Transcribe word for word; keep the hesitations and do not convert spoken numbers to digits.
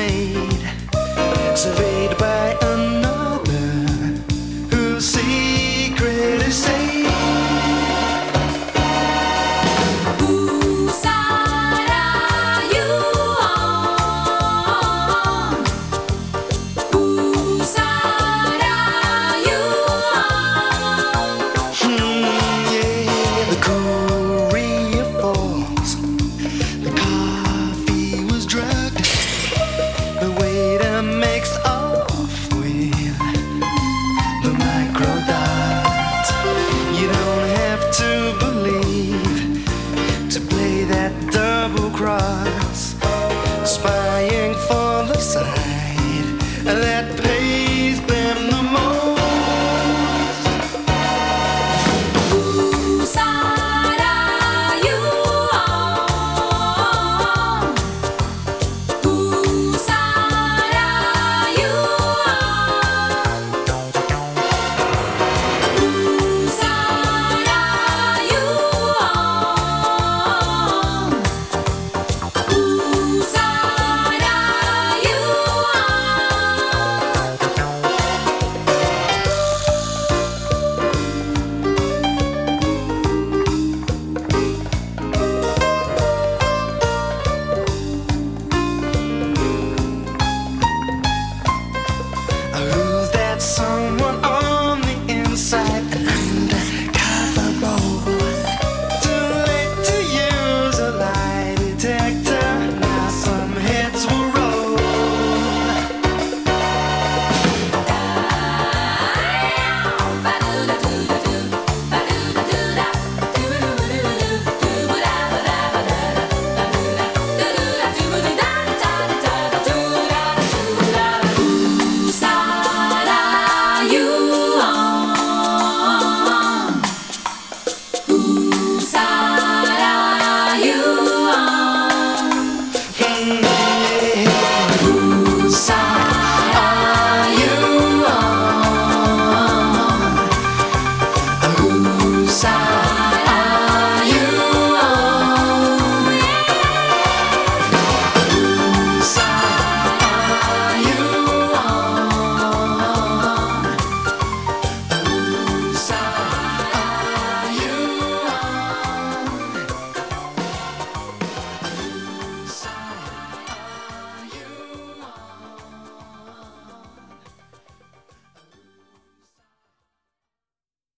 made, surveyed by another whose secret is safe. Whose side are you on? Whose side are you on? Hmm, yeah, the Korea Falls. The coffee was drugged. The waiter makes off with the microdot. You don't have to believe to play that double cross.